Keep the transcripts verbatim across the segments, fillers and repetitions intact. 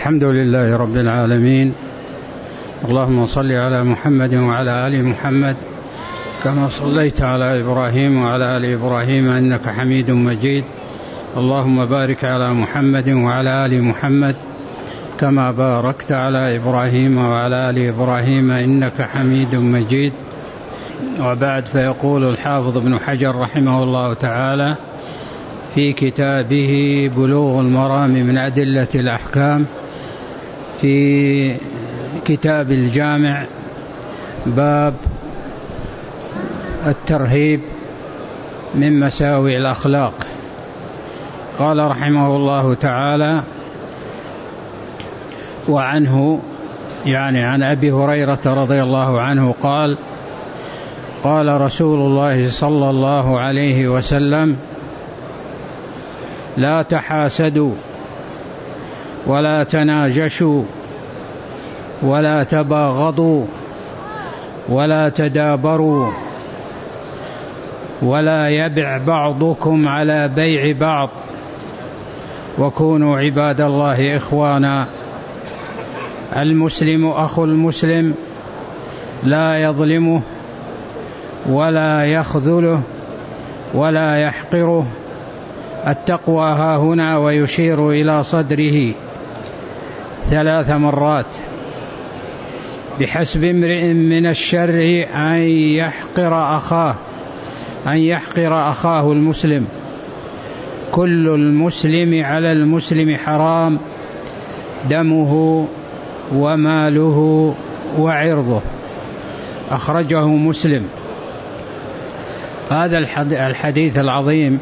الحمد لله رب العالمين، اللهم صل على محمد وعلى آل محمد كما صليت على إبراهيم وعلى آل إبراهيم إنك حميد مجيد. اللهم بارك على محمد وعلى آل محمد كما باركت على إبراهيم وعلى آل إبراهيم إنك حميد مجيد. وبعد، فيقول الحافظ ابن حجر رحمه الله تعالى في كتابه بلوغ المرام من أدلة الأحكام في كتاب الجامع باب الترهيب من مساوئ الأخلاق، قال رحمه الله تعالى: وعنه يعني عن أبي هريرة رضي الله عنه قال: قال رسول الله صلى الله عليه وسلم: لا تحاسدوا ولا تناجشوا ولا تباغضوا ولا تدابروا ولا يبع بعضكم على بيع بعض وكونوا عباد الله إخوانا. المسلم أخو المسلم لا يظلمه ولا يخذله ولا يحقره. التقوى ها هنا، ويشير إلى صدره ثلاث مرات: بحسب امرئ من الشر أن يحقر أخاه أن يحقر أخاه المسلم. كل المسلم على المسلم حرام، دمه وماله وعرضه. أخرجه مسلم. هذا الحديث العظيم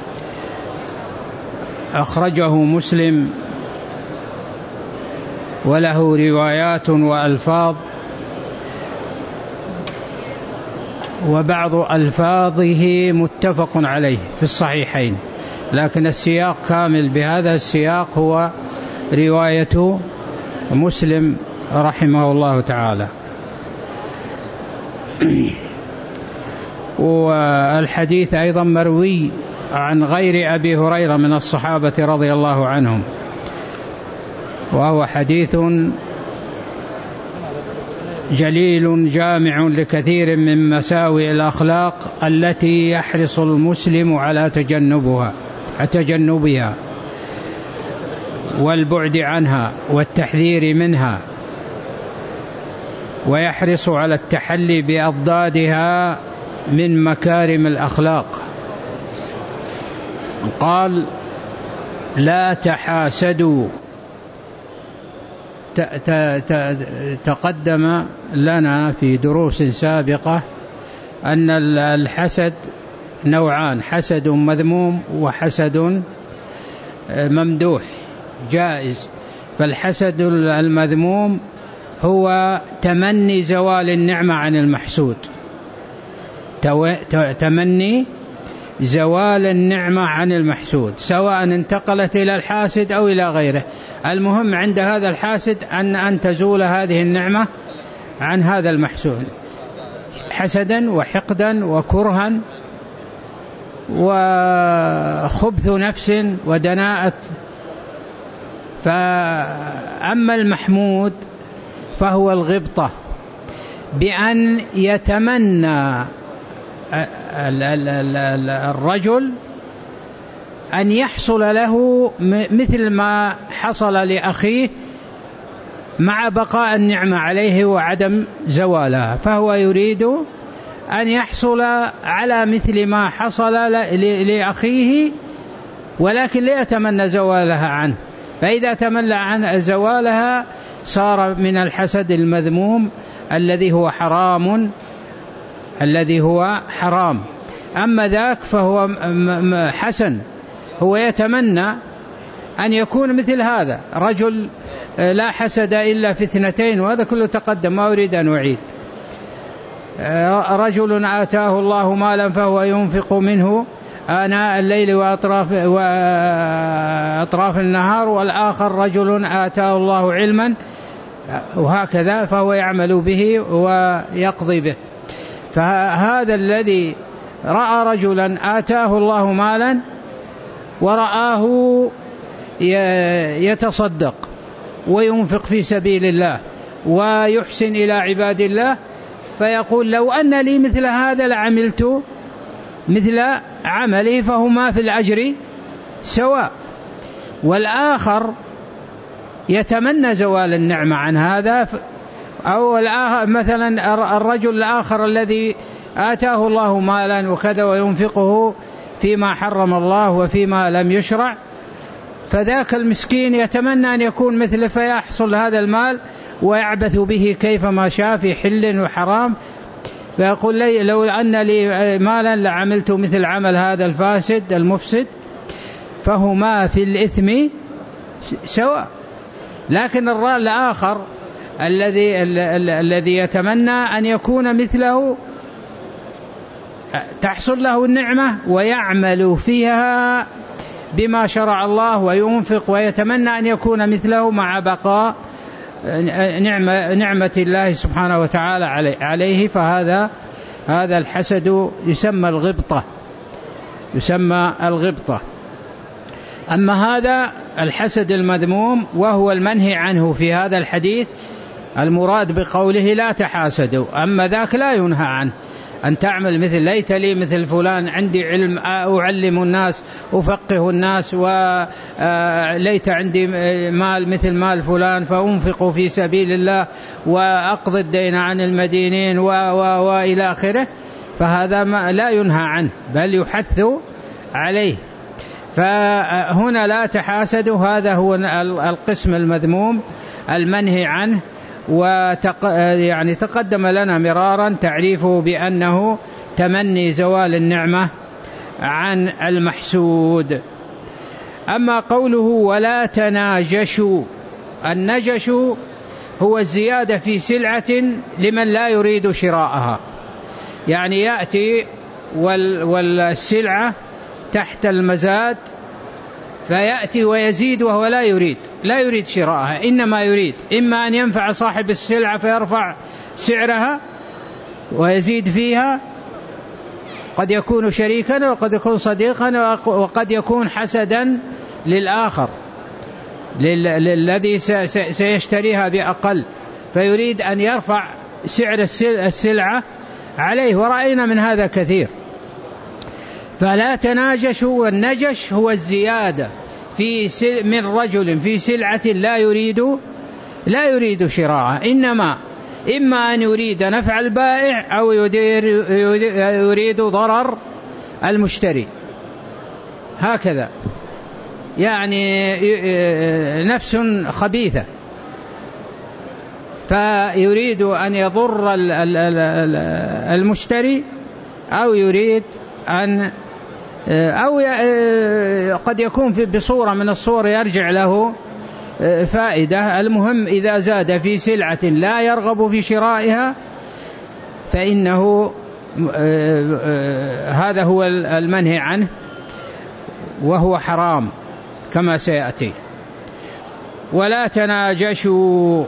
أخرجه مسلم، وله روايات وألفاظ، وبعض ألفاظه متفق عليه في الصحيحين، لكن السياق كامل بهذا السياق هو رواية مسلم رحمه الله تعالى. والحديث أيضا مروي عن غير أبي هريرة من الصحابة رضي الله عنهم، وهو حديث جليل جامع لكثير من مساوئ الأخلاق التي يحرص المسلم على تجنبها تجنبها والبعد عنها والتحذير منها، ويحرص على التحلي بأضدادها من مكارم الأخلاق. قال: لا تحاسدوا. تقدم لنا في دروس سابقة أن الحسد نوعان: حسد مذموم وحسد ممدوح جائز. فالحسد المذموم هو تمني زوال النعمة عن المحسود، تمني زوال النعمة عن المحسود، سواء انتقلت إلى الحاسد أو إلى غيره. المهم عند هذا الحاسد أن أن تزول هذه النعمة عن هذا المحسود، حسدا وحقدا وكرها وخبث نفس ودناءة. فأما المحمود فهو الغبطة، بأن يتمنى الرجل أن يحصل له مثل ما حصل لأخيه مع بقاء النعمة عليه وعدم زوالها، فهو يريد أن يحصل على مثل ما حصل لأخيه، ولكن لا يتمنى زوالها عنه. فإذا تمنى عن زوالها صار من الحسد المذموم الذي هو حرام الذي هو حرام. أما ذاك فهو حسن، هو يتمنى أن يكون مثل هذا. رجل لا حسد إلا في اثنتين، وهذا كله تقدم، ما أريد أن أعيد. رجل آتاه الله مالا فهو ينفق منه آناء الليل وأطراف, وأطراف النهار، والآخر رجل آتاه الله علما وهكذا فهو يعمل به ويقضي به. فهذا الذي رأى رجلا آتاه الله مالا ورآه يتصدق وينفق في سبيل الله ويحسن إلى عباد الله، فيقول لو أن لي مثل هذا لعملت مثل عملي، فهما في الأجر سواء. والآخر يتمنى زوال النعمة عن هذا، أو مثلا الرجل الآخر الذي آتاه الله مالا وكذا وينفقه فيما حرم الله وفيما لم يشرع، فذاك المسكين يتمنى أن يكون مثله فيحصل هذا المال ويعبث به كيفما شاء في حل وحرام، فيقول لي لو أن لي مالا لعملت مثل عمل هذا الفاسد المفسد، فهما في الإثم سواء. لكن الآخر الذي الذي يتمنى أن يكون مثله، تحصل له النعمة ويعمل فيها بما شرع الله وينفق ويتمنى أن يكون مثله مع بقاء نعمة, نعمة الله سبحانه وتعالى عليه، فهذا هذا الحسد يسمى الغبطة، يسمى الغبطة. أما هذا الحسد المذموم وهو المنهي عنه في هذا الحديث، المراد بقوله لا تحاسدوا، أما ذاك لا ينهى عنه، أن تعمل مثل ليت لي مثل فلان، عندي علم أعلم الناس أفقه الناس، وليت عندي مال مثل مال فلان فأنفق في سبيل الله وأقضي الدين عن المدينين وإلى آخره، فهذا ما لا ينهى عنه بل يحث عليه. فهنا لا تحاسدوا، هذا هو القسم المذموم المنهي عنه، وتق... يعني تقدم لنا مرارا تعريفه بأنه تمني زوال النعمة عن المحسود. أما قوله ولا تناجشوا، النجش هو الزيادة في سلعة لمن لا يريد شراءها، يعني يأتي وال... والسلعة تحت المزاد فيأتي ويزيد وهو لا يريد لا يريد شراءها، إنما يريد إما أن ينفع صاحب السلعة فيرفع سعرها ويزيد فيها، قد يكون شريكا وقد يكون صديقا وقد يكون حسدا للآخر للذي سيشتريها بأقل، فيريد أن يرفع سعر السلعة عليه، ورأينا من هذا كثير. فلا تناجشوا، والنجش هو الزيادة في من رجل في سلعة لا يريد لا يريد شراءها، إنما إما أن يريد نفع البائع أو يدير يريد ضرر المشتري، هكذا يعني نفس خبيثة، فيريد أن يضر المشتري أو يريد أن أو قد يكون بصورة من الصور يرجع له فائدة. المهم إذا زاد في سلعة لا يرغب في شرائها فإنه هذا هو المنهي عنه وهو حرام كما سيأتي. ولا تناجشوا،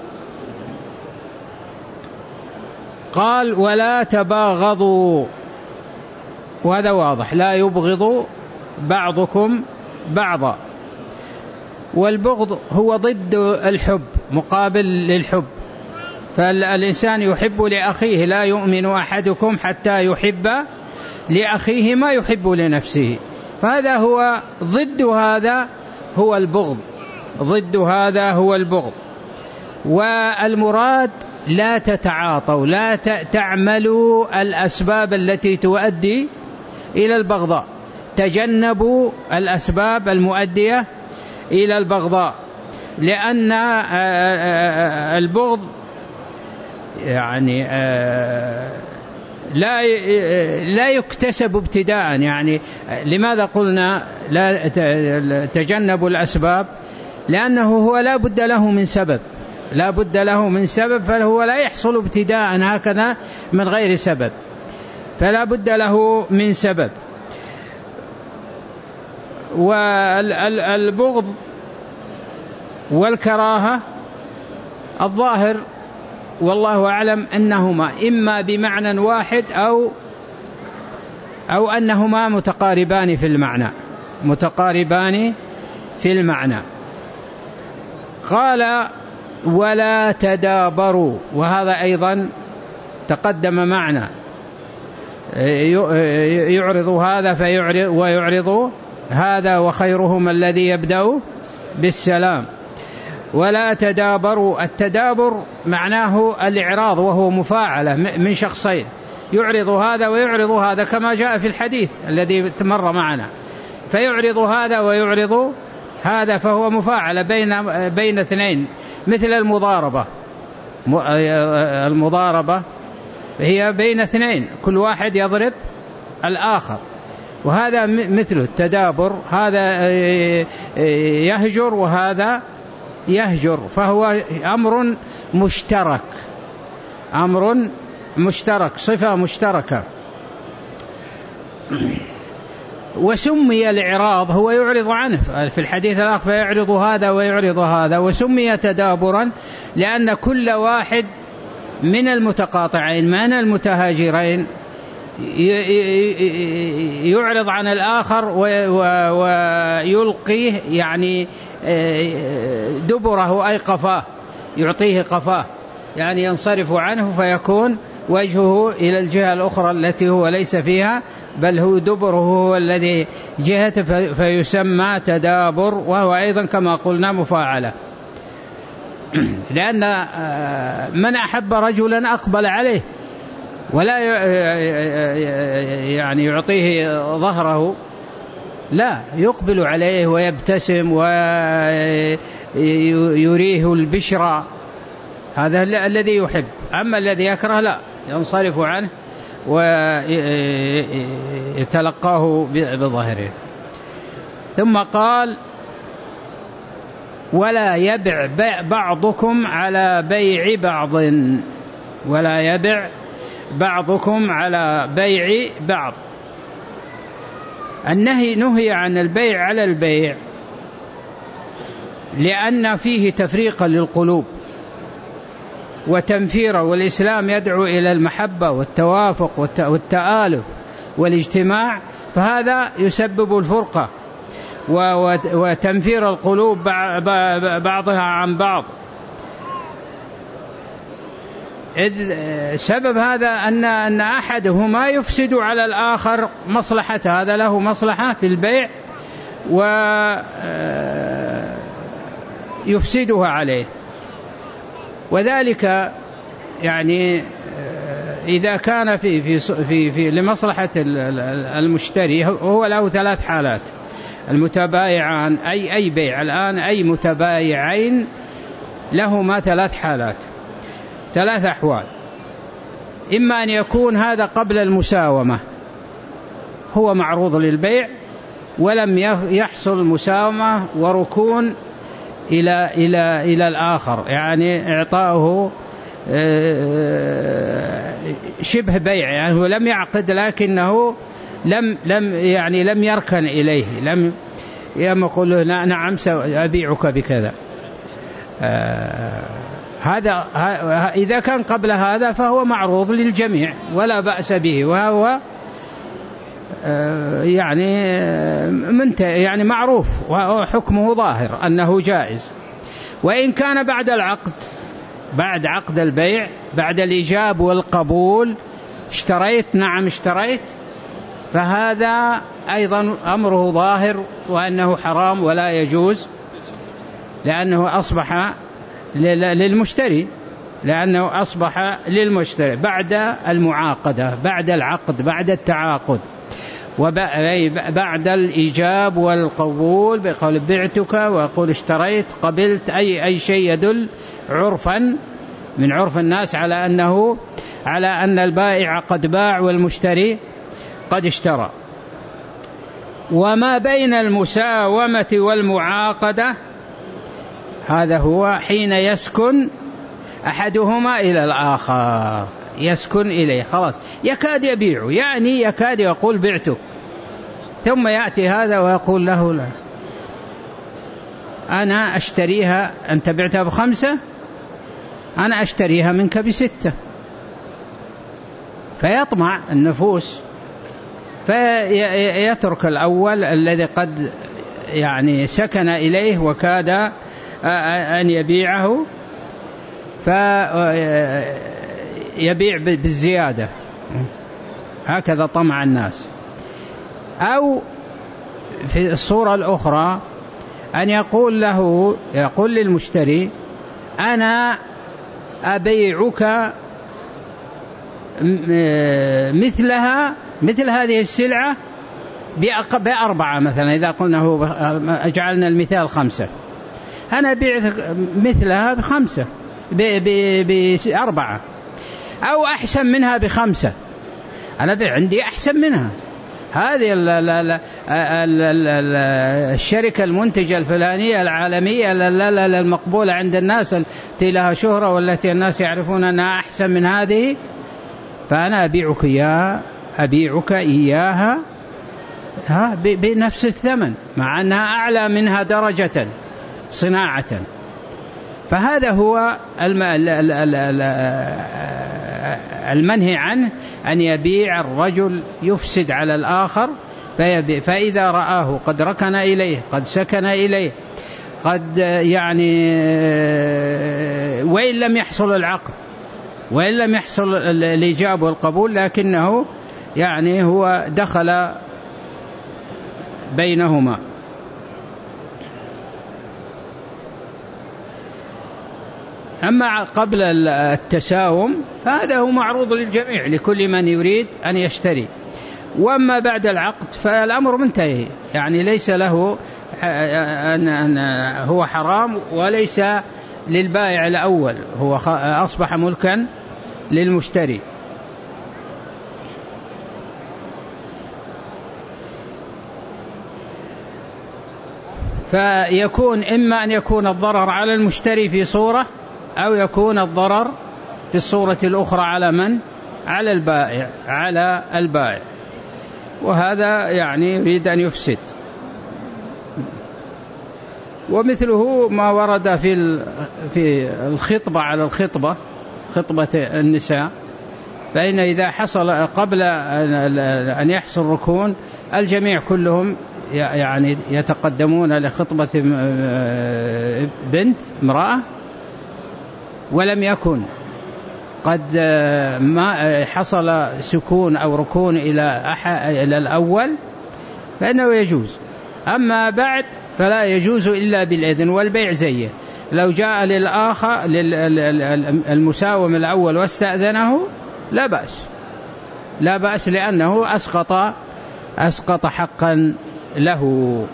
قال ولا تباغضوا، وهذا واضح، لا يبغض بعضكم بعضا، والبغض هو ضد الحب، مقابل للحب، فالإنسان يحب لأخيه، لا يؤمن أحدكم حتى يحب لأخيه ما يحب لنفسه، فهذا هو ضد هذا هو البغض، ضد هذا هو البغض. والمراد لا تتعاطوا، لا تعملوا الأسباب التي تؤدي إلى البغضاء، تجنبوا الأسباب المؤدية إلى البغضاء، لأن البغض يعني لا لا يكتسب ابتداء. يعني لماذا قلنا لا تجنبوا الأسباب؟ لأنه هو لا بد له من سبب، لا بد له من سبب، فهو لا يحصل ابتداء هكذا من غير سبب، فلا بد له من سبب. والبغض والكراهة الظاهر والله أعلم أنهما إما بمعنى واحد أو أو أنهما متقاربان في المعنى، متقاربان في المعنى. قال ولا تدابروا، وهذا أيضا تقدم معنا، يعرض هذا فيعرض ويعرض هذا، وخيرهم الذي يبدأ بالسلام. ولا تدابروا، التدابر معناه الإعراض، وهو مفاعلة من شخصين، يعرض هذا ويعرض هذا كما جاء في الحديث الذي مر معنا، فيعرض هذا ويعرض هذا، فهو مفاعلة بين بين اثنين، مثل المضاربة. المضاربة هي بين اثنين، كل واحد يضرب الآخر، وهذا مثل التدابر، هذا يهجر وهذا يهجر، فهو أمر مشترك، أمر مشترك، صفة مشتركة. وسمي الإعراض، هو يعرض عنه في الحديث الآخر فيعرض هذا ويعرض هذا، وسمي تدابرا لأن كل واحد من المتقاطعين من المتهاجرين يعرض عن الآخر ويلقيه يعني دبره أي قفاه، يعطيه قفاه، يعني ينصرف عنه فيكون وجهه إلى الجهة الأخرى التي هو ليس فيها، بل هو دبره هو الذي جهته، فيسمى تدابر، وهو أيضا كما قلنا مفاعلة، لأن من أحب رجلا أقبل عليه ولا يعني يعطيه ظهره، لا، يقبل عليه ويبتسم ويريه البشرى، هذا الذي يحب. أما الذي يكره لا، ينصرف عنه ويتلقاه بظاهره. ثم قال ولا يبع بعضكم على بيع بعض، ولا يبع بعضكم على بيع بعض. النهي نهي عن البيع على البيع لأن فيه تفريقا للقلوب وتنفيرا، والإسلام يدعو إلى المحبة والتوافق والتآلف والاجتماع، فهذا يسبب الفرقة وتنفير القلوب بعضها عن بعض. سبب هذا أن أن أحدهما يفسد على الآخر مصلحة، هذا له مصلحة في البيع ويفسدها عليه، وذلك يعني إذا كان في في في, في لمصلحة المشتري، هو له ثلاث حالات: المتبايعان، أي أي بيع الآن، أي متبايعين لهما ثلاث حالات، ثلاث أحوال. إما أن يكون هذا قبل المساومة، هو معروض للبيع ولم يحصل مساومة وركون إلى إلى إلى الآخر، يعني إعطاؤه شبه بيع، يعني هو لم يعقد لكنه لم لم يعني لم يركن إليه، لم يقول له نعم سأبيعك بكذا. هذا إذا كان قبل هذا فهو معروض للجميع ولا بأس به، وهو يعني من يعني معروف وحكمه ظاهر أنه جائز. وإن كان بعد العقد، بعد عقد البيع، بعد الإيجاب والقبول، اشتريت نعم اشتريت، فهذا أيضا أمره ظاهر وأنه حرام ولا يجوز، لأنه أصبح للمشتري، لأنه أصبح للمشتري بعد المعاقدة، بعد العقد، بعد التعاقد، وبعد الإيجاب والقبول، بقول بعتك وقول اشتريت، قبلت، أي أي شيء يدل عرفا من عرف الناس على أنه على أن البائع قد باع والمشتري قد اشترى. وما بين المساومة والمعاقدة هذا هو حين يسكن أحدهما إلى الآخر، يسكن إليه، خلاص يكاد يبيع، يعني يكاد يقول بعتك، ثم يأتي هذا ويقول له لا، أنا أشتريها، أنت بعتها بخمسة، أنا أشتريها منك بستة، فيطمع النفوس فيترك الأول الذي قد يعني سكن إليه وكاد أن يبيعه فيبيع بالزيادة، هكذا طمع الناس. أو في الصورة الأخرى أن يقول له، يقول للمشتري أنا أبيعك مثلها مثل هذه السلعة بأربعة مثلا، إذا قلنا هو أجعلنا المثال خمسة، أنا أبيع مثلها بخمسة بأربعة، أو أحسن منها بخمسة، أنا أبيع عندي أحسن منها. هذه الشركة المنتجة الفلانية العالمية المقبولة عند الناس التي لها شهرة والتي الناس يعرفون أنها أحسن من هذه، فأنا أبيعك إياها أبيعك إياها ها بنفس الثمن، مع أنها أعلى منها درجة صناعة. فهذا هو المنهي عنه، أن يبيع الرجل يفسد على الآخر، فإذا رآه قد ركن إليه، قد سكن إليه، قد يعني وإن لم يحصل العقد وإن لم يحصل الإجابة والقبول، لكنه يعني هو دخل بينهما. أما قبل التساوم فهذا هو معروض للجميع، لكل من يريد أن يشتري. وأما بعد العقد فالأمر منتهي، يعني ليس له أن هو حرام، وليس للبائع الأول، هو أصبح ملكا للمشتري. فيكون إما أن يكون الضرر على المشتري في صورة، أو يكون الضرر في الصورة الأخرى على من؟ على البائع على البائع وهذا يعني يريد أن يفسد. ومثله ما ورد في في الخطبة على الخطبة، خطبة النساء، فإن إذا حصل قبل أن يحصل ركون الجميع كلهم يعني يتقدمون لخطبة بنت امرأة، ولم يكن قد ما حصل سكون أو ركون إلى إلى الأول فإنه يجوز. أما بعد فلا يجوز إلا بالإذن، والبيع زيه، لو جاء للآخر المساوم الأول واستأذنه لا بأس، لا بأس، لأنه أسقط أسقط حقا له.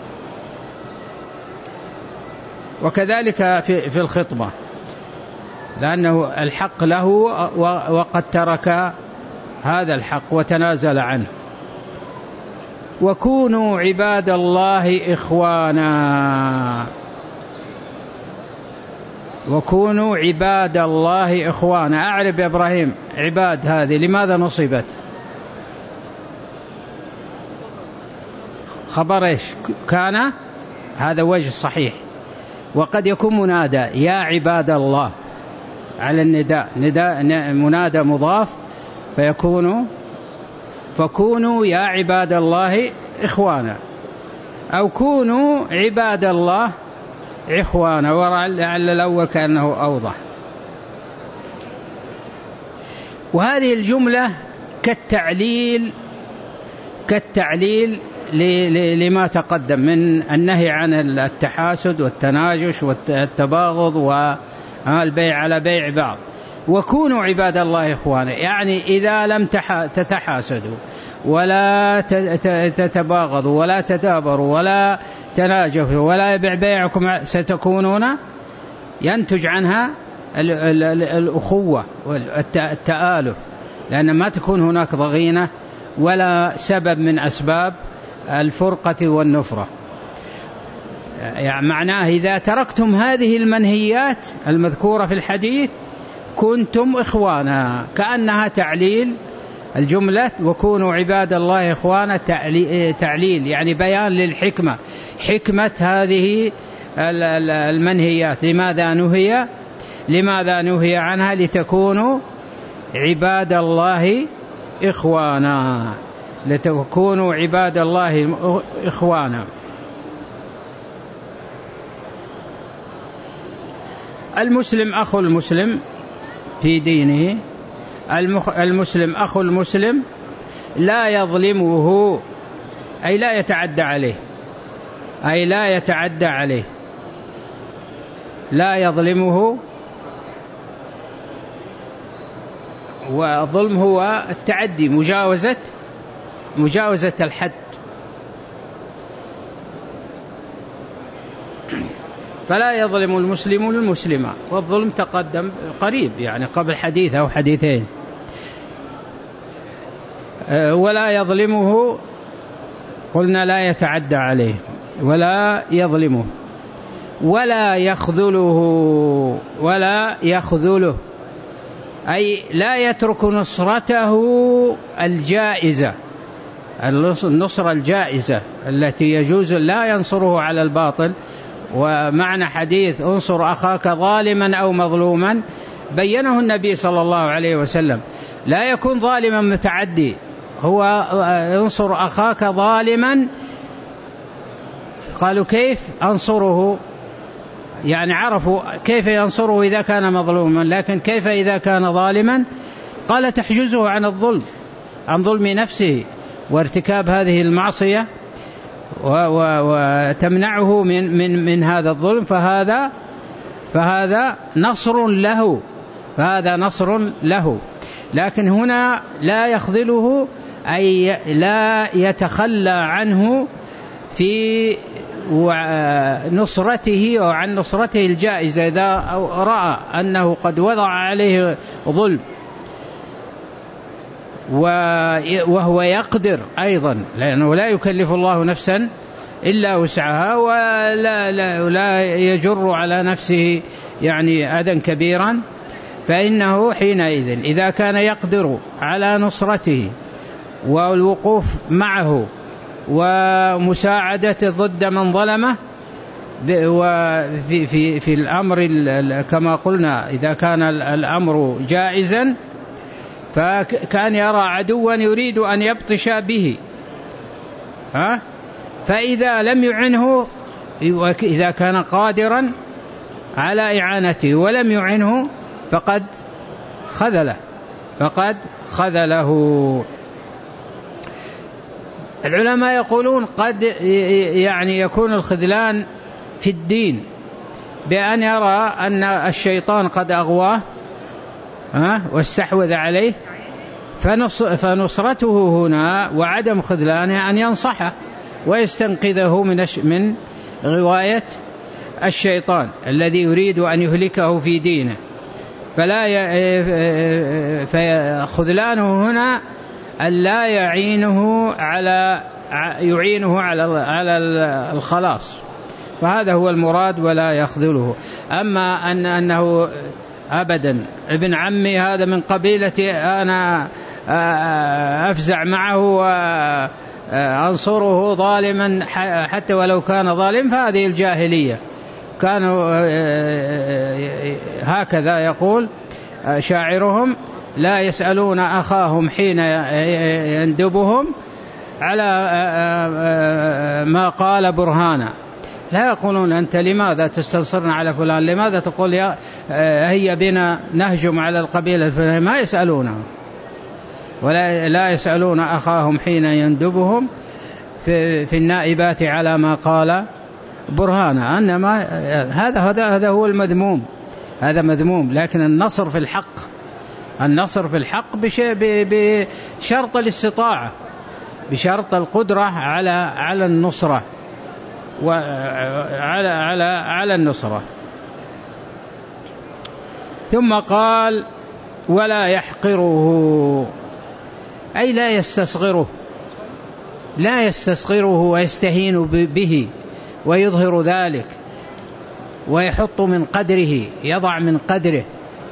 وكذلك في في الخطبة، لأنه الحق له وقد ترك هذا الحق وتنازل عنه. وكونوا عباد الله إخوانا، وكونوا عباد الله إخوانا. أعرف يا إبراهيم عباد هذه لماذا نصبت؟ خبر إيش؟ كان، هذا وجه صحيح. وقد يكون منادى يا عباد الله على النداء، نداء منادى مضاف، فيكون فكونوا يا عباد الله إخوانا، أو كونوا عباد الله إخوانا، ولعل الأول كأنه أوضح. وهذه الجملة كالتعليل كالتعليل لما تقدم من النهي عن التحاسد والتناجش والتباغض والبيع على بيع بعض. وكونوا عباد الله إخوانا، يعني إذا لم تتحاسدوا ولا تتباغضوا ولا تدابروا ولا تناجشوا ولا يبيع بيعكم، ستكونون ينتج عنها الأخوة والتآلف، لأن ما تكون هناك ضغينة ولا سبب من أسباب الفرقة والنفرة. يعني معناه إذا تركتم هذه المنهيات المذكورة في الحديث كنتم إخوانا، كأنها تعليل الجملة وكونوا عباد الله إخوانا، تعليل يعني بيان للحكمة، حكمة هذه المنهيات، لماذا نهي لماذا نهي عنها؟ لتكونوا عباد الله إخوانا، لتكونوا عباد الله إخوانا. المسلم أخو المسلم في دينه، المسلم أخو المسلم لا يظلمه، أي لا يتعدى عليه، أي لا يتعدى عليه، لا يظلمه. والظلم هو التعدي، مجاوزة مجاوزة الحد. فلا يظلم المسلم المسلم، والظلم تقدم قريب يعني قبل حديث أو حديثين. ولا يظلمه قلنا لا يتعدى عليه، ولا يظلمه، ولا يخذله، ولا يخذله أي لا يترك نصرته الجائزة، النصرة الجائزة التي يجوز، لا ينصره على الباطل. ومعنى حديث انصر أخاك ظالما أو مظلوما بينه النبي صلى الله عليه وسلم، لا يكون ظالما متعدي، هو انصر أخاك ظالما. قالوا كيف أنصره؟ يعني عرفوا كيف ينصره إذا كان مظلوما، لكن كيف إذا كان ظالما؟ قال تحجزه عن الظلم، عن ظلم نفسه وارتكاب هذه المعصية، وتمنعه من من من هذا الظلم، فهذا فهذا نصر له، فهذا نصر له. لكن هنا لا يخذله، أي لا يتخلى عنه في نصرته أو عن نصرته الجائزة إذا رأى أنه قد وضع عليه ظلم وهو يقدر أيضا، لأنه لا يكلف الله نفسا إلا وسعها، ولا لا لا يجر على نفسه يعني أذى كبيرا. فإنه حينئذ إذا كان يقدر على نصرته والوقوف معه ومساعدته ضد من ظلمه، وفي في في الأمر كما قلنا إذا كان الأمر جائزا، فكان يرى عدوا يريد أن يبطش به، ها فإذا لم يعنه، إذا كان قادرا على إعانته ولم يعنه فقد خذله، فقد خذله. العلماء يقولون قد يعني يكون الخذلان في الدين بأن يرى أن الشيطان قد أغواه واستحوذ عليه، فنصرته هنا وعدم خذلانه أن ينصحه ويستنقذه من من غواية الشيطان الذي يريد أن يهلكه في دينه. فلا فخذلانه هنا أن لا يعينه على يعينه على على الخلاص، فهذا هو المراد، ولا يخذله. أما أن أنه أبدا ابن عمي هذا من قبيلتي أنا أفزع معه وأنصره ظالما حتى ولو كان ظالم، فهذه الجاهلية. كانوا هكذا يقول شاعرهم: لا يسألون أخاهم حين يندبهم على ما قال برهانا. لا يقولون أنت لماذا تستنصرنا على فلان، لماذا تقول يا هيا بنا نهجم على القبيلة الفلانية، ما يسألونه. ولا لا يسألون أخاهم حين يندبهم في, في النائبات على ما قال برهانا. أنما هذا هذا هذا هو المذموم، هذا مذموم. لكن النصر في الحق، النصر في الحق بشرط الاستطاعة، بشرط القدرة على على النصرة وعلى على على النصرة. ثم قال: ولا يحقره، أي لا يستصغره، لا يستصغره ويستهين به ويظهر ذلك ويحط من قدره، يضع من قدره.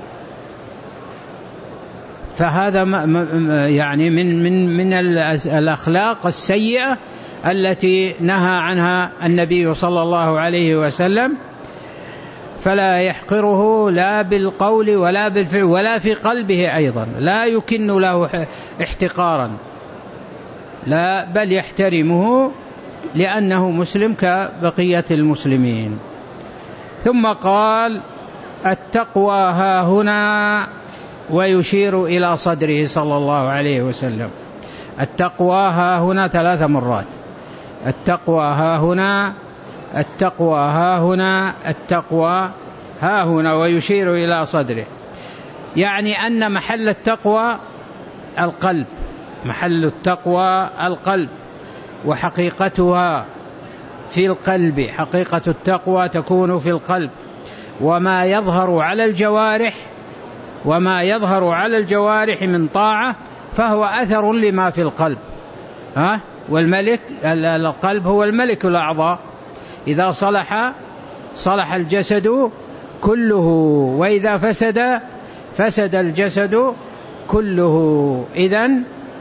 فهذا يعني من من من الأخلاق السيئة التي نهى عنها النبي صلى الله عليه وسلم. فلا يحقره لا بالقول ولا بالفعل ولا في قلبه أيضا، لا يكن له احتقارا، لا بل يحترمه لأنه مسلم كبقية المسلمين. ثم قال: التقوى ها هنا، ويشير إلى صدره صلى الله عليه وسلم. التقوى ها هنا ثلاث مرات، التقوى ها هنا، التقوى ها هنا، التقوى ها هنا، ويشير إلى صدره، يعني أن محل التقوى القلب، محل التقوى القلب، وحقيقتها في القلب، حقيقة التقوى تكون في القلب. وما يظهر على الجوارح وما يظهر على الجوارح من طاعة فهو أثر لما في القلب. ها؟ والملك القلب هو الملك الأعضاء، إذا صلح صلح الجسد كله، وإذا فسد فسد الجسد كله. إذن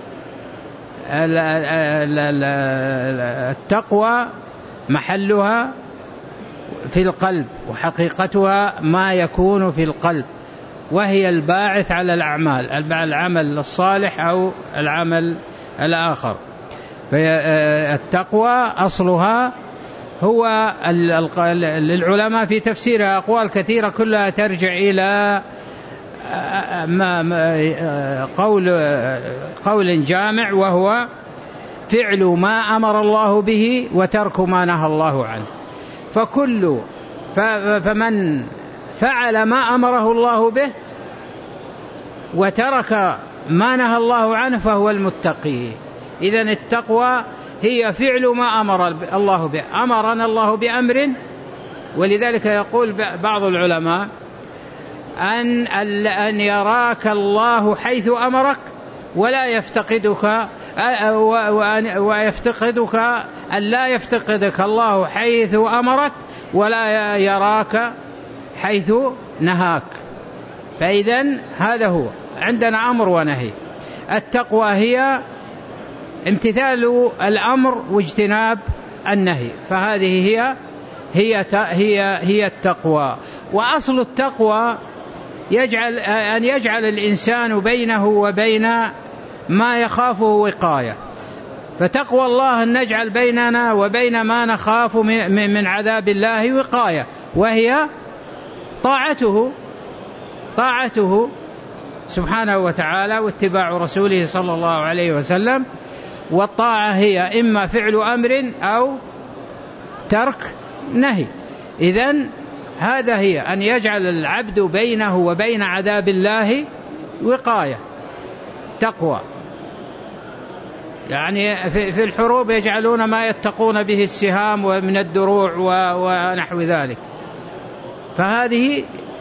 التقوى محلها في القلب، وحقيقتها ما يكون في القلب، وهي الباعث على الأعمال، العمل الصالح أو العمل الآخر. فالتقوى أصلها هو للعلماء في تفسيرها أقوال كثيرة كلها ترجع إلى قول قول جامع، وهو فعل ما أمر الله به وترك ما نهى الله عنه. فكل فمن فعل ما أمره الله به وترك ما نهى الله عنه فهو المتقي. إذن التقوى هي فعل ما أمر الله به. أمرنا الله بأمر، ولذلك يقول بعض العلماء أن أن يراك الله حيث أمرك ولا يفتقدك، ويفتقدك أن لا يفتقدك الله حيث أمرك ولا يراك حيث نهاك. فإذن هذا هو عندنا أمر ونهي. التقوى هي امتثال الأمر واجتناب النهي، فهذه هي هي هي هي التقوى. وأصل التقوى يجعل أن يجعل الإنسان بينه وبين ما يخافه وقاية. فتقوى الله أن نجعل بيننا وبين ما نخاف من عذاب الله وقاية، وهي طاعته طاعته سبحانه وتعالى واتباع رسوله صلى الله عليه وسلم. والطاعة هي إما فعل أمر أو ترك نهي. إذن هذا هي أن يجعل العبد بينه وبين عذاب الله وقاية، تقوى. يعني في الحروب يجعلون ما يتقون به السهام ومن الدروع ونحو ذلك، فهذه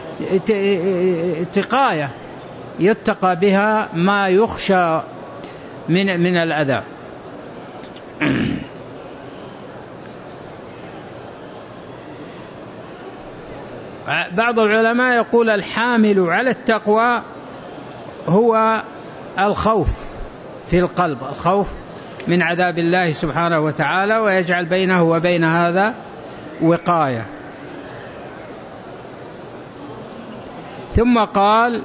تقاية يتقى بها ما يخشى من من الأذى. بعض العلماء يقول الحامل على التقوى هو الخوف في القلب، الخوف من عذاب الله سبحانه وتعالى، ويجعل بينه وبين هذا وقاية. ثم قال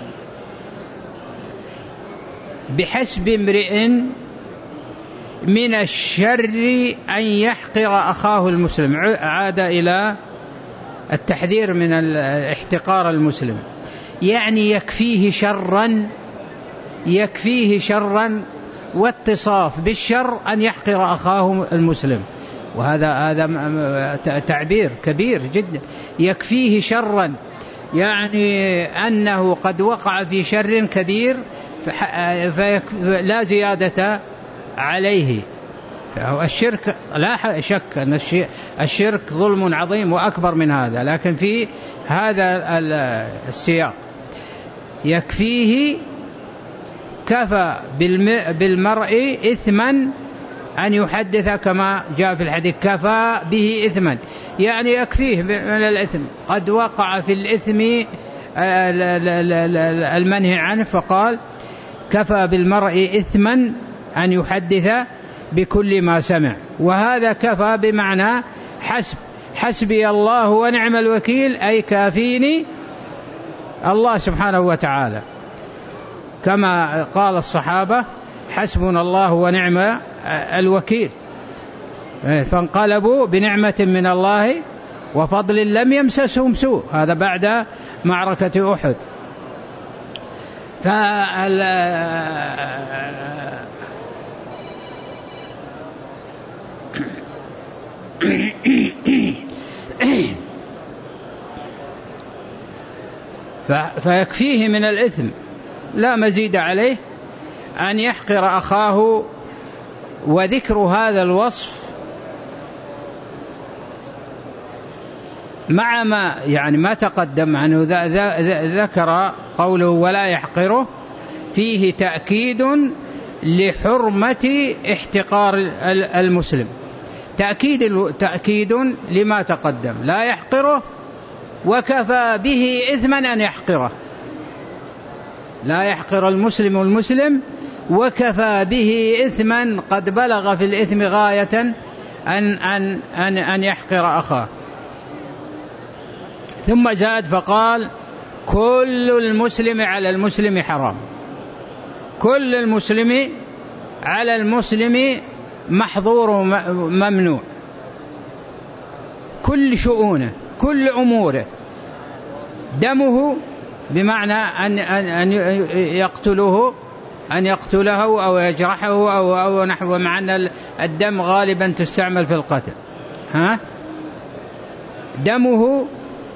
بحسب امرئ من الشر أن يحقر أخاه المسلم. عاد إلى التحذير من الاحتقار المسلم، يعني يكفيه شرا يكفيه شرا واتصاف بالشر أن يحقر أخاه المسلم. وهذا هذا تعبير كبير جدا. يكفيه شرا يعني أنه قد وقع في شر كبير فلا زيادة عليه. الشرك لا شك أن الشرك ظلم عظيم وأكبر من هذا، لكن في هذا السياق يكفيه كفى بالمرء إثما أن يحدث، كما جاء في الحديث كفى به إثما، يعني يكفيه من الإثم، قد وقع في الإثم المنهي عنه، فقال كفى بالمرء إثما أن يحدث بكل ما سمع. وهذا كفى بمعنى حسب، حسبي الله ونعم الوكيل، أي كافيني الله سبحانه وتعالى، كما قال الصحابة حسبنا الله ونعم الوكيل، فانقلبوا بنعمة من الله وفضل لم يمسسهم سوء، هذا بعد معركة أحد. فال فيكفيه من الإثم لا مزيد عليه أن يحقر أخاه. وذكر هذا الوصف مع ما يعني ما تقدم عنه ذكر قوله ولا يحقره فيه تأكيد لحرمة احتقار المسلم، تأكيد تأكيد لما تقدم، لا يحقره وكفى به إثما أن يحقره، لا يحقر المسلم المسلم وكفى به إثما قد بلغ في الإثم غاية أن, أن, أن, أن يحقر أخاه. ثم زاد فقال كل المسلم على المسلم حرام، كل المسلم على المسلم محظور ممنوع، كل شؤونه كل أموره، دمه بمعنى أن, أن يقتله أن يقتله أو يجرحه أو, أو نحو، مع أن الدم غالبا تستعمل في القتل، ها دمه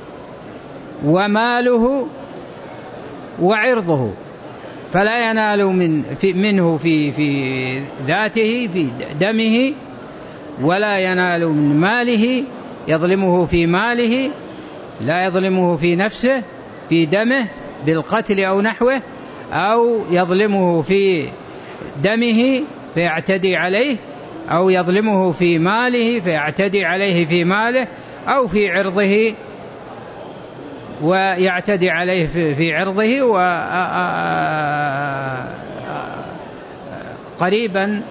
وماله وعرضه، فلا ينال من في منه في في ذاته في دمه، ولا ينال من ماله، يظلمه في ماله، لا يظلمه في نفسه في دمه بالقتل أو نحوه، أو يظلمه في دمه فيعتدي عليه، أو يظلمه في ماله فيعتدي عليه في ماله، أو في عرضه ويعتدي عليه في عرضه. وقريبا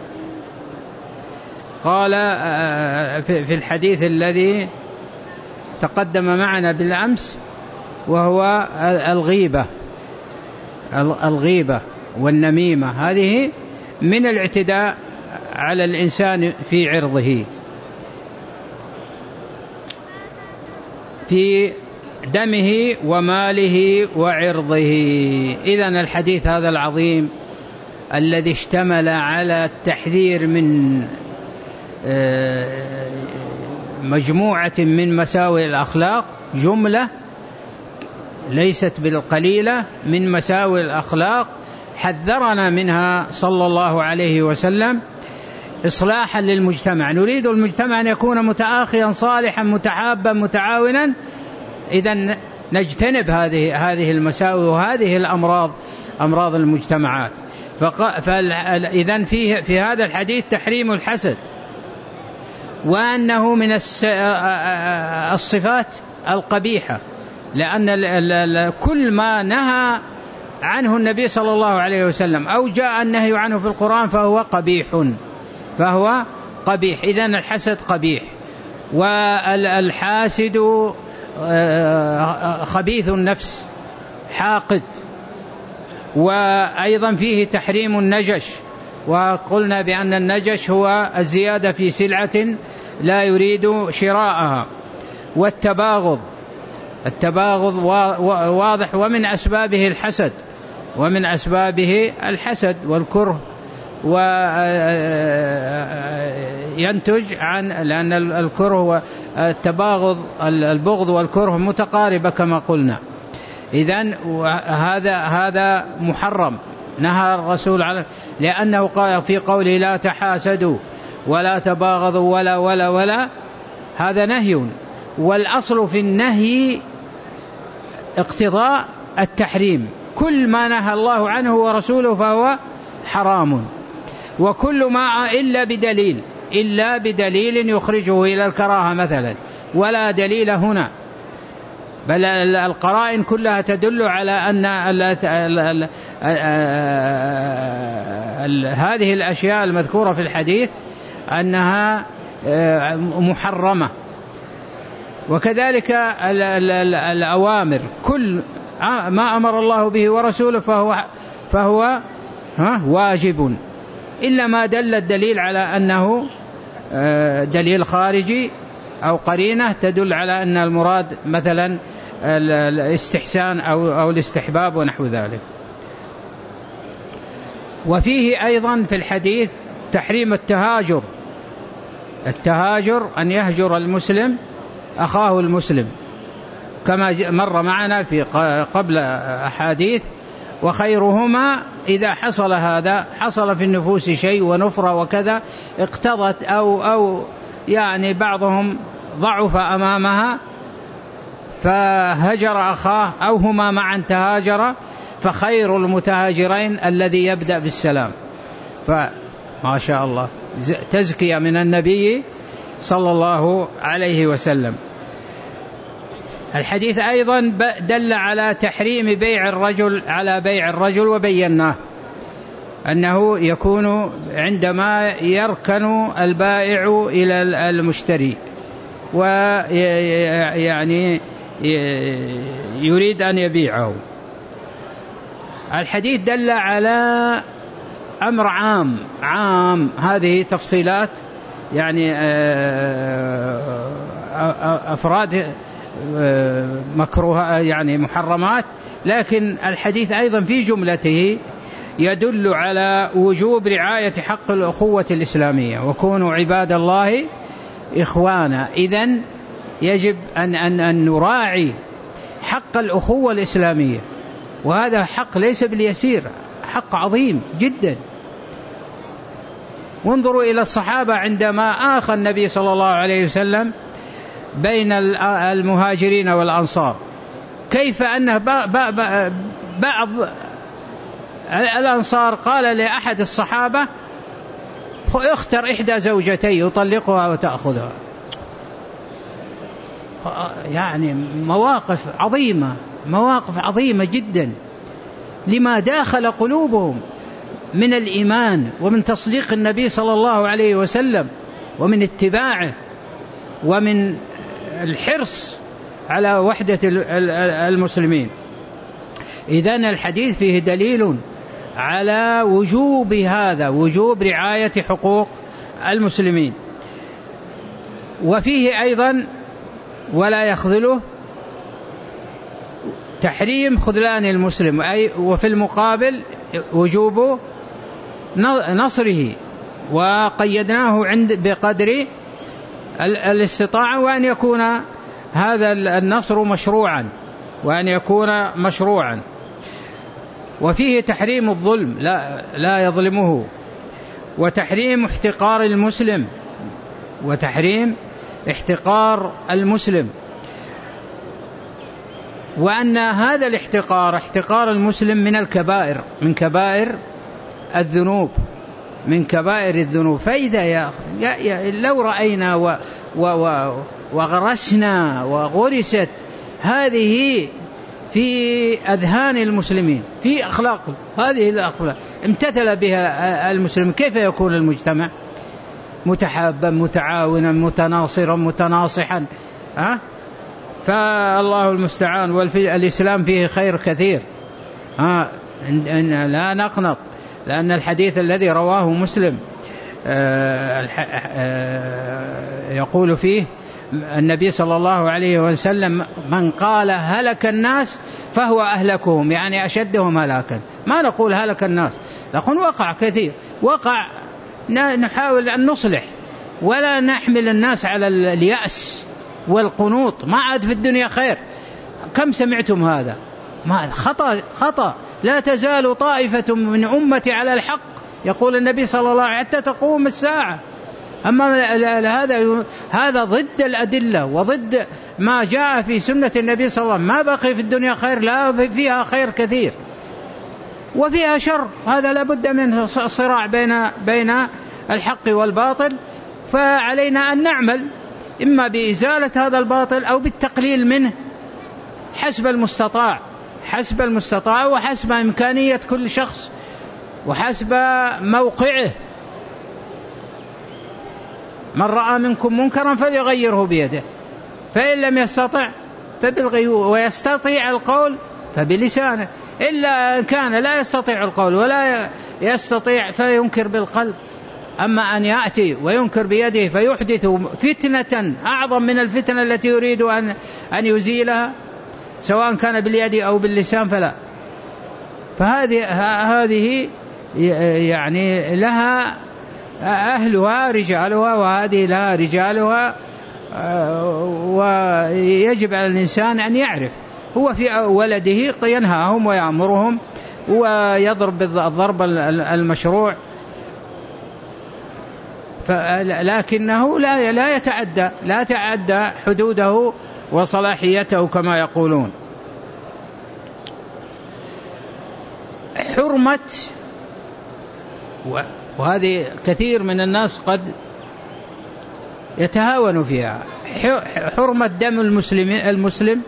قال في الحديث الذي تقدم معنا بالأمس وهو الغيبة الغيبة والنميمة، هذه من الاعتداء على الإنسان في عرضه في دمه وماله وعرضه. إذن الحديث هذا العظيم الذي اشتمل على التحذير من مجموعة من مساوئ الأخلاق، جملة ليست بالقليلة من مساوئ الأخلاق حذرنا منها صلى الله عليه وسلم إصلاحا للمجتمع. نريد المجتمع أن يكون متآخيا صالحا متحابا متعاونا، إذن نجتنب هذه هذه المساوئ وهذه الأمراض أمراض المجتمعات. فإذن فيه في هذا الحديث تحريم الحسد، وأنه من الصفات القبيحة، لأن كل ما نهى عنه النبي صلى الله عليه وسلم أو جاء النهي عنه في القرآن فهو قبيح فهو قبيح إذن الحسد قبيح. والحاسد خبيث النفس حاقد. وأيضا فيه تحريم النجش، وقلنا بأن النجش هو الزيادة في سلعة لا يريد شراءها. والتباغض، التباغض واضح ومن أسبابه الحسد ومن أسبابه الحسد والكره، وينتج عن لأن الكره والتباغض البغض والكره متقاربة كما قلنا. إذن هذا هذا محرم، نهى الرسول على، لأنه قال في قوله لا تحاسدوا ولا تباغضوا ولا ولا ولا، هذا نهي، والأصل في النهي اقتضاء التحريم، كل ما نهى الله عنه ورسوله فهو حرام، وكل ما إلا بدليل إلا بدليل يخرجه إلى الكراهة مثلا، ولا دليل هنا، بل القرائن كلها تدل على أن هذه الأشياء المذكورة في الحديث أنها محرمة. وكذلك الأوامر، كل ما أمر الله به ورسوله فهو فهو واجب، إلا ما دل الدليل على أنه دليل خارجي أو قرينة تدل على أن المراد مثلا الاستحسان أو أو الاستحباب ونحو ذلك. وفيه أيضا في الحديث تحريم التهاجر، التهاجر أن يهجر المسلم أخاه المسلم كما مر معنا في قبل أحاديث، وخيرهما إذا حصل هذا حصل في النفوس شيء ونفرة وكذا اقتضت أو أو يعني بعضهم ضعف أمامها فهجر أخاه أو هما معا تهاجر، فخير المتهاجرين الذي يبدأ بالسلام. فما شاء الله تزكية من النبي صلى الله عليه وسلم. الحديث أيضا دل على تحريم بيع الرجل على بيع الرجل، وبيناه أنه يكون عندما يركن البائع إلى المشتري ويعني يريد أن يبيعه. الحديث دل على أمر عام عام، هذه تفصيلات يعني أفراد مكروه يعني محرمات، لكن الحديث أيضا في جملته يدل على وجوب رعاية حق الأخوة الإسلامية، وكونوا عباد الله إخوانا. إذن يجب أن, أن, أن نراعي حق الأخوة الإسلامية، وهذا حق ليس باليسير، حق عظيم جدا. وانظروا إلى الصحابة عندما آخى النبي صلى الله عليه وسلم بين المهاجرين والأنصار، كيف أن بعض الأنصار قال لأحد الصحابة اختر إحدى زوجتي يطلقها وتأخذها. يعني مواقف عظيمة، مواقف عظيمة جدا لما داخل قلوبهم من الإيمان ومن تصديق النبي صلى الله عليه وسلم ومن اتباعه ومن الحرص على وحدة المسلمين. إذن الحديث فيه دليل على وجوب هذا، وجوب رعاية حقوق المسلمين. وفيه أيضا ولا يخذله تحريم خذلان المسلم، أي وفي المقابل وجوب نصره، وقيدناه عند بقدر الاستطاعة، وأن يكون هذا النصر مشروعا وأن يكون مشروعا. وفيه تحريم الظلم، لا, لا يظلمه، وتحريم احتقار المسلم، وتحريم احتقار المسلم، وأن هذا الاحتقار احتقار المسلم من الكبائر، من كبائر الذنوب، من كبائر الذنوب. فإذا يا يا لو رأينا و و و وغرسنا وغرست هذه في أذهان المسلمين في أخلاق، هذه الأخلاق امتثل بها المسلم، كيف يكون المجتمع متحابا متعاونا متناصرا متناصحا؟ ها؟ فالله المستعان. والإسلام فيه خير كثير، ها؟ لا نقنط، لأن الحديث الذي رواه مسلم يقول فيه النبي صلى الله عليه وسلم: من قال هلك الناس فهو أهلكهم، يعني أشدهم هلاكا. ما نقول هلك الناس، نقول وقع كثير، وقع نحاول أن نصلح، ولا نحمل الناس على اليأس والقنوط. ما عاد في الدنيا خير. كم سمعتم هذا؟ ما خطأ خطأ. لا تزال طائفة من أمتي على الحق، يقول النبي صلى الله عليه وسلم، حتى تقوم الساعة. أما هذا هذا ضد الأدلة وضد ما جاء في سنة النبي صلى الله عليه وسلم. ما بقي في الدنيا خير، لا فيها خير كثير وفيها شر. هذا لابد من صراع بين بين الحق والباطل، فعلينا أن نعمل إما بإزالة هذا الباطل أو بالتقليل منه حسب المستطاع، حسب المستطاع وحسب إمكانية كل شخص وحسب موقعه. من رأى منكم منكرا فليغيره بيده، فإن لم يستطع فبالغيور، ويستطيع القول فبلسانه، إلا كان لا يستطيع القول ولا يستطيع فينكر بالقلب. أما أن يأتي وينكر بيده فيحدث فتنة أعظم من الفتنة التي يريد أن أن يزيلها سواء كان باليد أو باللسان فلا. فهذه هذه يعني لها أهلها رجالها، وهذه لها رجالها، ويجب على الإنسان أن يعرف هو في ولده ينهاهم ويأمرهم ويضرب بالضرب المشروع، لكنه لا لا يتعدى لا يتعدى حدوده وصلاحيته كما يقولون. حرمة، وهذه كثير من الناس قد يتهاون فيها، حرمة دم المسلم المسلم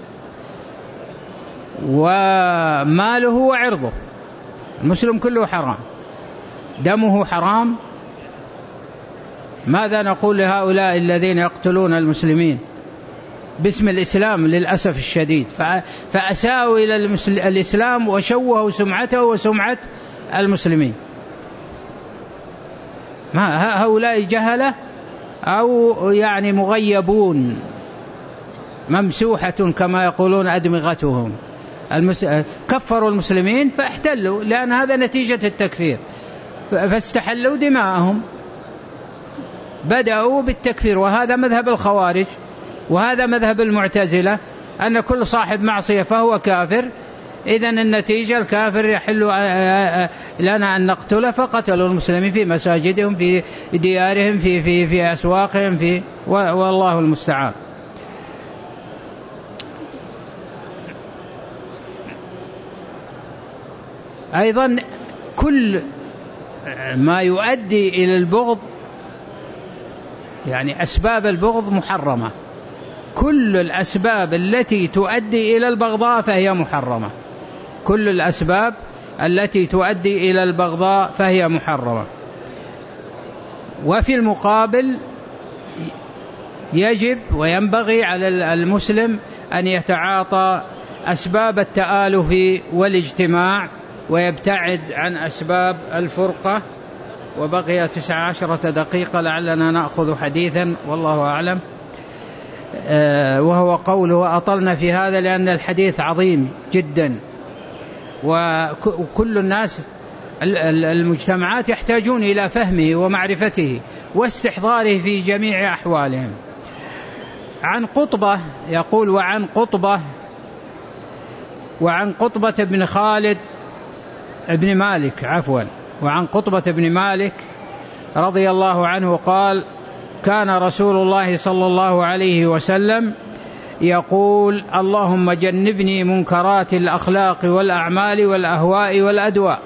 وماله وعرضه. المسلم كله حرام، دمه حرام. ماذا نقول لهؤلاء الذين يقتلون المسلمين باسم الإسلام؟ للأسف الشديد فأساءوا إلى الإسلام وشوهوا سمعته وسمعة المسلمين. ما هؤلاء جهلة أو يعني مغيبون ممسوحة كما يقولون أدمغتهم. المس... كفروا المسلمين فاحتلوا، لأن هذا نتيجة التكفير، فاستحلوا دماءهم، بدأوا بالتكفير. وهذا مذهب الخوارج وهذا مذهب المعتزلة، أن كل صاحب معصية فهو كافر. إذن النتيجة الكافر يحل لنا أن نقتله، فقتلوا المسلمين في مساجدهم، في ديارهم، في في في أسواقهم، في والله المستعان. أيضا كل ما يؤدي إلى البغض، يعني أسباب البغض محرمة. كل الأسباب التي تؤدي إلى البغضاء فهي محرمة. كل الأسباب التي تؤدي إلى البغضاء فهي محرمة. وفي المقابل يجب وينبغي على المسلم أن يتعاطى أسباب التآلف والاجتماع ويبتعد عن أسباب الفرقة. وبقي تسع عشرة دقيقة لعلنا نأخذ حديثا والله أعلم، وهو قوله أطلنا في هذا لأن الحديث عظيم جدا، وكل الناس المجتمعات يحتاجون إلى فهمه ومعرفته واستحضاره في جميع أحوالهم. عن قطبة يقول: وعن قطبة وعن قطبة بن خالد ابن مالك عفوا وعن قطبة بن مالك رضي الله عنه قال: كان رسول الله صلى الله عليه وسلم يقول: اللهم جنبني منكرات الأخلاق والأعمال والأهواء والأدواء.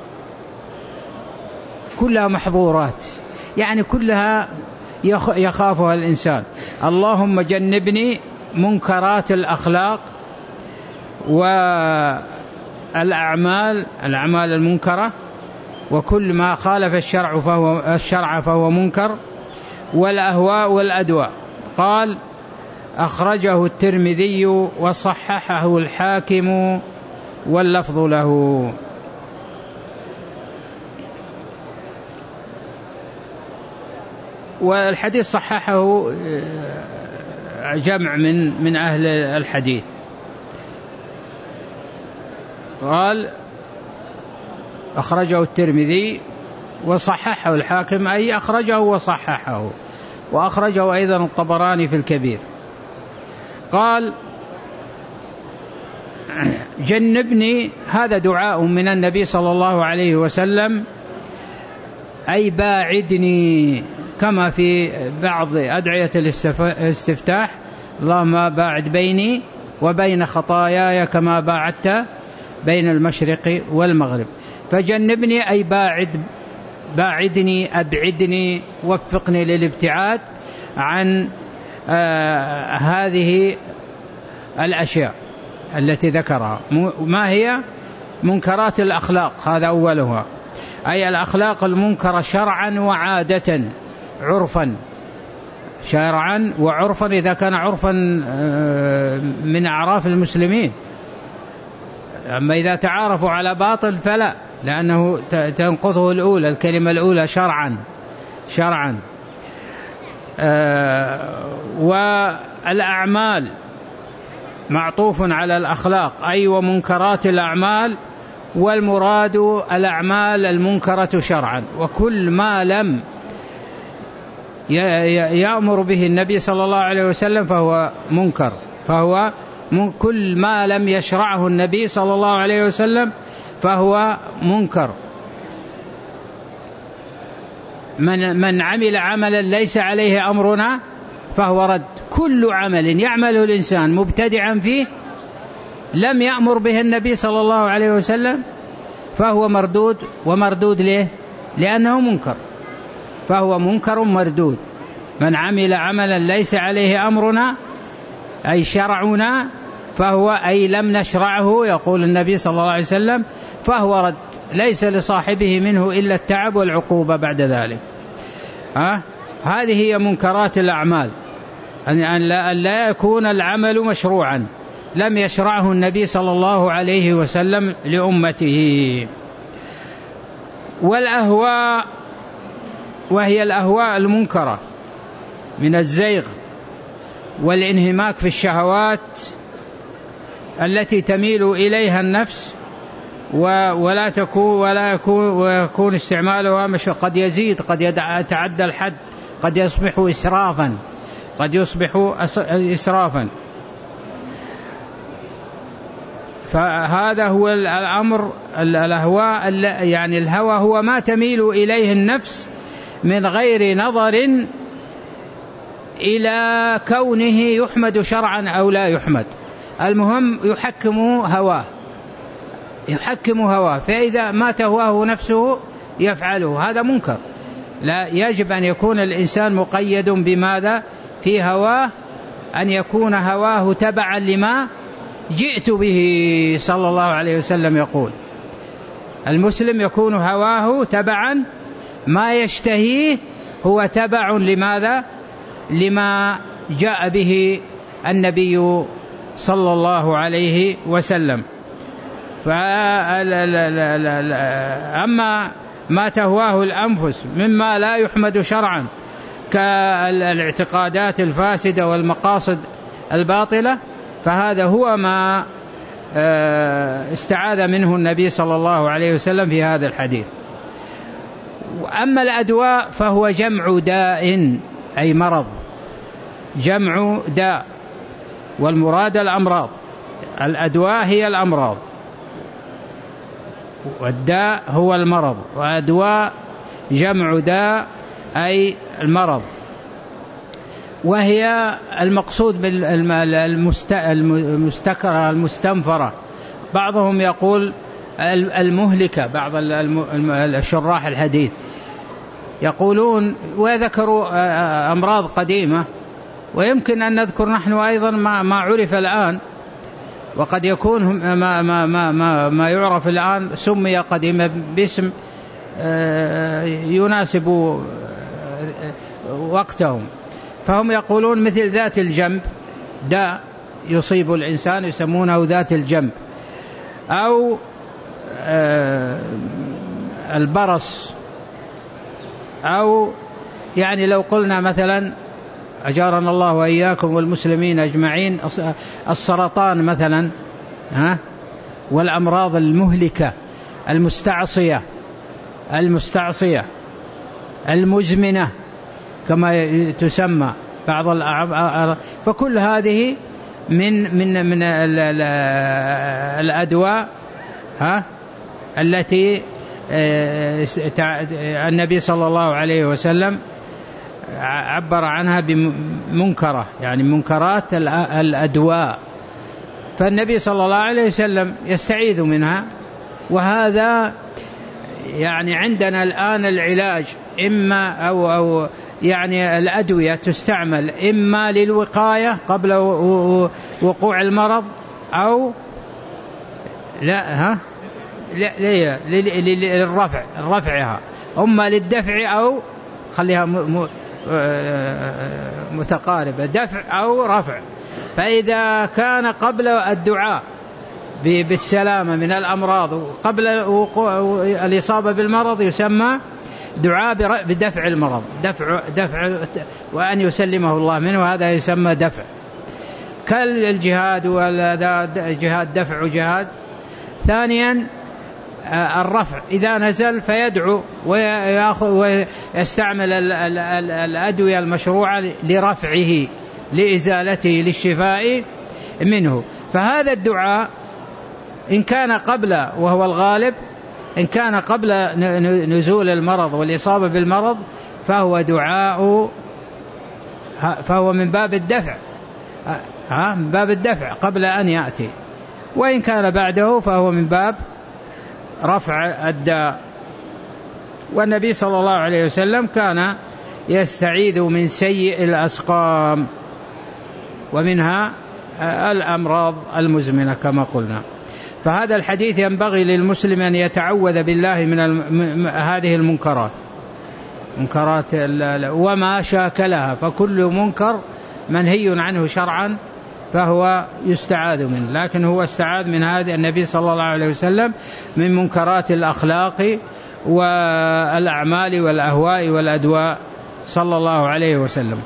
كلها محظورات، يعني كلها يخافها الإنسان. اللهم جنبني منكرات الأخلاق والأعمال الأعمال المنكرة، وكل ما خالف الشرع فهو الشرع فهو منكر، والأهواء والأدواء. قال: أخرجه الترمذي وصححه الحاكم واللفظ له. والحديث صححه جمع من من أهل الحديث. قال: أخرجه الترمذي وصححه الحاكم، أي أخرجه وصححه، وأخرجه أيضا الطبراني في الكبير. قال: جنبني، هذا دعاء من النبي صلى الله عليه وسلم، أي باعدني، كما في بعض أدعية الاستفتاح: اللهم باعد بيني وبين خطاياي كما باعدت بين المشرق والمغرب. فجنبني أي باعد، باعدني، أبعدني، وفقني للابتعاد عن آه هذه الأشياء التي ذكرها. ما هي؟ منكرات الأخلاق، هذا أولها، أي الأخلاق المنكرة شرعا وعادة، عرفا، شرعا وعرفا إذا كان عرفا من أعراف المسلمين. أما إذا تعارفوا على باطل فلا، لأنه تنقضه الأولى، الكلمة الأولى شرعا، شرعا. والأعمال معطوف على الأخلاق، أي ومنكرات الأعمال، والمراد الأعمال المنكرة شرعا. وكل ما لم يأمر به النبي صلى الله عليه وسلم فهو منكر، فهو كل ما لم يشرعه النبي صلى الله عليه وسلم فهو منكر. من من عمل عملا ليس عليه أمرنا فهو رد. كل عمل يعمله الإنسان مبتدعا فيه لم يأمر به النبي صلى الله عليه وسلم فهو مردود. ومردود ليه؟ لأنه منكر، فهو منكر مردود. من عمل عملا ليس عليه أمرنا أي شرعنا فهو أي لم نشرعه، يقول النبي صلى الله عليه وسلم، فهو رد، ليس لصاحبه منه إلا التعب والعقوبة بعد ذلك. ها؟ هذه هي منكرات الأعمال، أن لا يكون العمل مشروعا لم يشرعه النبي صلى الله عليه وسلم لأمته. والأهواء، وهي الأهواء المنكرة من الزيغ والانهماك في الشهوات التي تميل إليها النفس ولا تكون ولا يكون ويكون استعمالها مش قد يزيد، قد يتعدى الحد، قد يصبح إسرافا، قد يصبح إسرافا. فهذا هو الأمر. الأهواء يعني الهوى هو ما تميل إليه النفس من غير نظر إلى كونه يحمد شرعا أو لا يحمد، المهم يحكم هواه، يحكم هواه، فإذا ما تهواه نفسه يفعله، هذا منكر. لا، يجب أن يكون الإنسان مقيد بماذا في هواه؟ أن يكون هواه تبعا لما جئت به صلى الله عليه وسلم. يقول المسلم يكون هواه تبعا، ما يشتهيه هو تبع لماذا؟ لما جاء به النبي صلى الله عليه وسلم. أما ما تهواه الأنفس مما لا يحمد شرعا كالاعتقادات الفاسدة والمقاصد الباطلة، فهذا هو ما استعاذ منه النبي صلى الله عليه وسلم في هذا الحديث. أما الأدواء فهو جمع داء، أي مرض، جمع داء، والمراد الأمراض. الأدواء هي الأمراض، والداء هو المرض، وأدواء جمع داء أي المرض. وهي المقصود بالمستكرة المستنفرة، بعضهم يقول المهلكة، بعض الشراح الحديث يقولون، وذكروا أمراض قديمة، ويمكن أن نذكر نحن أيضا ما عرف الآن، وقد يكون ما, ما, ما, ما, ما يعرف الآن سمي قديما باسم يناسب وقتهم. فهم يقولون مثل ذات الجنب، داء يصيب الإنسان يسمونه ذات الجنب، أو البرص، أو يعني لو قلنا مثلا أجارنا الله وإياكم والمسلمين أجمعين السرطان مثلا، ها، والأمراض المهلكة المستعصية المستعصية المزمنة كما تسمى بعض الأعراض. فكل هذه من من من الأدواء ها التي النبي صلى الله عليه وسلم عبر عنها بمنكرة، يعني منكرات الأدواء. فالنبي صلى الله عليه وسلم يستعيذ منها. وهذا يعني عندنا الآن العلاج إما أو أو يعني الأدوية تستعمل إما للوقاية قبل وقوع المرض، أو لا ها لا للرفع رفعها، أما للدفع، أو خليها متقاربة، دفع أو رفع. فإذا كان قبل الدعاء بالسلامة من الأمراض قبل وقوع الإصابة بالمرض يسمى دعاء بدفع المرض، دفع دفع وأن يسلمه الله منه، وهذا يسمى دفع، كالجهاد والجهاد دفع وجهاد. ثانيا الرفع، إذا نزل فيدعو ويستعمل الأدوية المشروعة لرفعه لإزالته للشفاء منه. فهذا الدعاء إن كان قبل، وهو الغالب، إن كان قبل نزول المرض والإصابة بالمرض فهو دعاء، فهو من باب الدفع، ها من باب الدفع قبل أن يأتي، وإن كان بعده فهو من باب رفع الداء. والنبي صلى الله عليه وسلم كان يستعيذ من سيء الأسقام، ومنها الأمراض المزمنة كما قلنا. فهذا الحديث ينبغي للمسلم أن يتعوذ بالله من هذه المنكرات، منكرات وما شاكلها، فكل منكر منهي عنه شرعا فهو يستعاذ منه، لكن هو استعاذ من هذا النبي صلى الله عليه وسلم من منكرات الأخلاق والأعمال والأهواء والأدواء صلى الله عليه وسلم.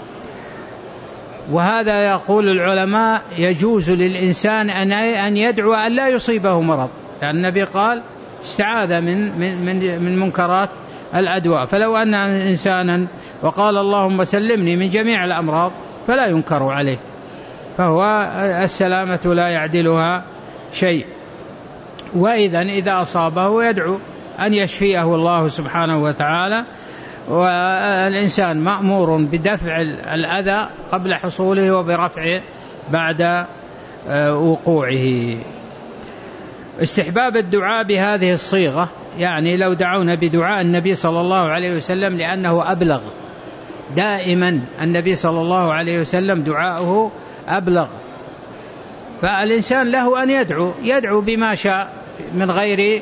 وهذا يقول العلماء يجوز للإنسان أن يدعو أن لا يصيبه مرض، يعني النبي قال استعاذ من, من, من, من منكرات الأدواء، فلو أن إنسانا وقال اللهم سلمني من جميع الأمراض فلا ينكر عليه، فهو السلامة لا يعدلها شيء. وإذا إذا أصابه يدعو أن يشفيه الله سبحانه وتعالى، والإنسان مأمور بدفع الأذى قبل حصوله وبرفعه بعد وقوعه. استحباب الدعاء بهذه الصيغة، يعني لو دعونا بدعاء النبي صلى الله عليه وسلم لأنه أبلغ، دائما النبي صلى الله عليه وسلم دعاؤه أبلغ، فالإنسان له أن يدعو يدعو بما شاء من غير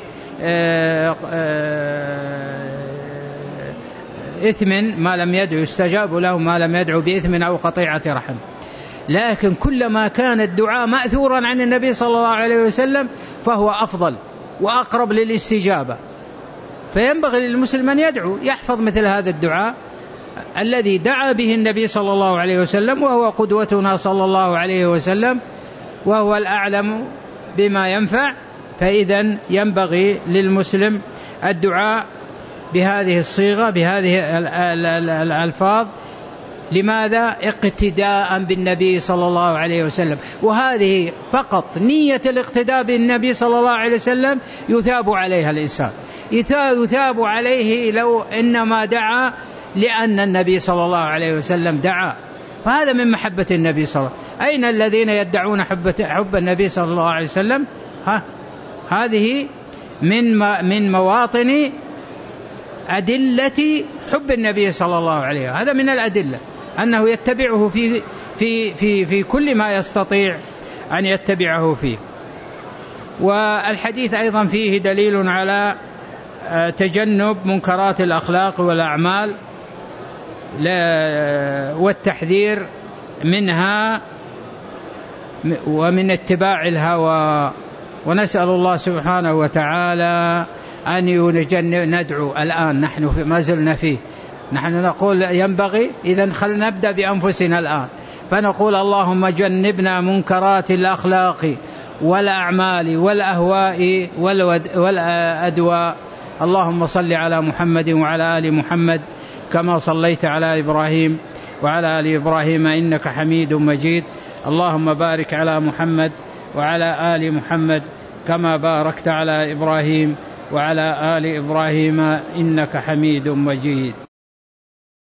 إثم، ما لم يدعو يستجاب له، ما لم يدعو بإثم أو قطيعة رحم. لكن كلما كان الدعاء مأثورا عن النبي صلى الله عليه وسلم فهو أفضل وأقرب للاستجابة، فينبغي للمسلم أن يدعو يحفظ مثل هذا الدعاء الذي دعا به النبي صلى الله عليه وسلم، وهو قدوتنا صلى الله عليه وسلم، وهو الأعلم بما ينفع. فإذا ينبغي للمسلم الدعاء بهذه الصيغة بهذه الألفاظ. لماذا؟ اقتداء بالنبي صلى الله عليه وسلم، وهذه فقط نية الاقتداء بالنبي صلى الله عليه وسلم يثاب عليها الإنسان، يثاب عليه لو إنما دعا لأن النبي صلى الله عليه وسلم دعا، فهذا من محبة النبي صلى الله عليه وسلم. أين الذين يدعون حب النبي صلى الله عليه وسلم؟ ها هذه من من مواطن أدلة حب النبي صلى الله عليه وسلم، هذا من الأدلة أنه يتبعه في في في في كل ما يستطيع أن يتبعه فيه. والحديث أيضا فيه دليل على تجنب منكرات الأخلاق والأعمال والتحذير منها ومن اتباع الهوى. ونسأل الله سبحانه وتعالى أن ندعو الآن، نحن ما زلنا فيه، نحن نقول ينبغي إذن خلنا نبدأ بأنفسنا الآن، فنقول اللهم جنبنا منكرات الأخلاق والأعمال والأهواء والأدواء. اللهم صل على محمد وعلى آل محمد كما صليت على إبراهيم وعلى آل إبراهيم إنك حميد مجيد. اللهم بارك على محمد وعلى آل محمد كما باركت على إبراهيم وعلى آل إبراهيم إنك حميد مجيد.